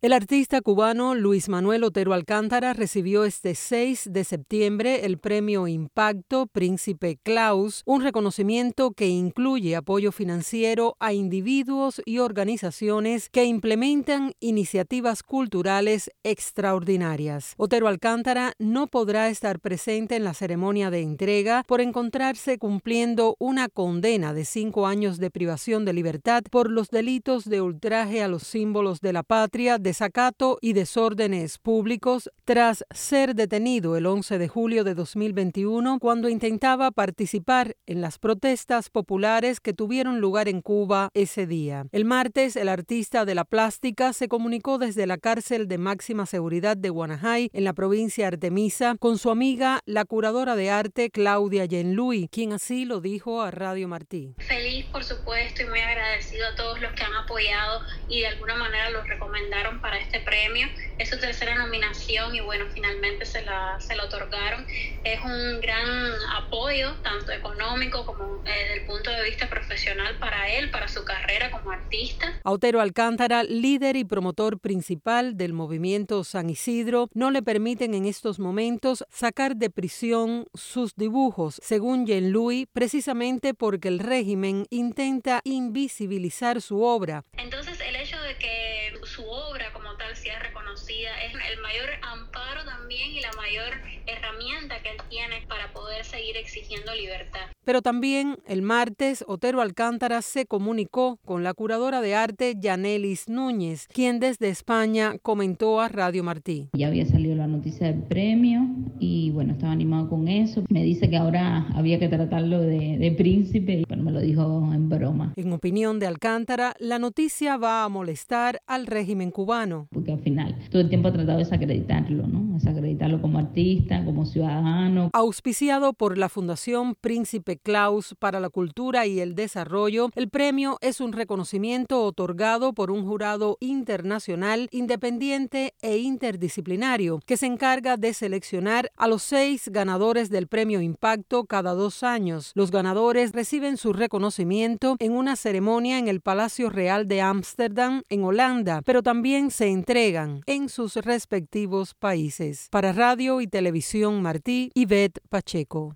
El artista cubano Luis Manuel Otero Alcántara recibió este 6 de septiembre el premio Impacto Príncipe Claus, un reconocimiento que incluye apoyo financiero a individuos y organizaciones que implementan iniciativas culturales extraordinarias. Otero Alcántara no podrá estar presente en la ceremonia de entrega por encontrarse cumpliendo una condena de 5 años de privación de libertad por los delitos de ultraje a los símbolos de la patria, desacato y desórdenes públicos tras ser detenido el 11 de julio de 2021 cuando intentaba participar en las protestas populares que tuvieron lugar en Cuba ese día. El martes, el artista de la plástica se comunicó desde la cárcel de máxima seguridad de Guanajay, en la provincia Artemisa, con su amiga, la curadora de arte Claudia Yenlui, quien así lo dijo a Radio Martí. Feliz, por supuesto, y muy agradecido a todos los que han apoyado y de alguna manera los recomendaron para este premio. Es su tercera nominación y bueno, finalmente se la otorgaron. Es un gran apoyo, tanto económico como desde el punto de vista profesional para él, para su carrera como artista. A Otero Alcántara, líder y promotor principal del movimiento San Isidro, no le permiten en estos momentos sacar de prisión sus dibujos, según Yenlui, precisamente porque el régimen intenta invisibilizar su obra. Entonces, el hecho de que su obra como tal sea reconocida es el mayor amparo también y la mayor herramienta que él tiene para poder seguir exigiendo libertad. Pero también el martes, Otero Alcántara se comunicó con la curadora de arte Yanelis Núñez, quien desde España comentó a Radio Martí. Ya había salido la noticia del premio y bueno, estaba animado con eso. Me dice que ahora había que tratarlo de príncipe, pero me lo dijo en broma. En opinión de Alcántara, la noticia va a molestar al régimen cubano. Porque al final todo el tiempo ha tratado de desacreditarlo, ¿no? Desacreditarlo como artista, como ciudadano. Auspiciado por la Fundación Príncipe Claus para la Cultura y el Desarrollo, el premio es un reconocimiento otorgado por un jurado internacional, independiente e interdisciplinario que se encarga de seleccionar a los 6 ganadores del premio Impacto cada 2 años. Los ganadores reciben su reconocimiento en una ceremonia en el Palacio Real de Ámsterdam, en Holanda, pero también se entregan en sus respectivos países. Para Radio y Televisión Martí, Ivette Pacheco.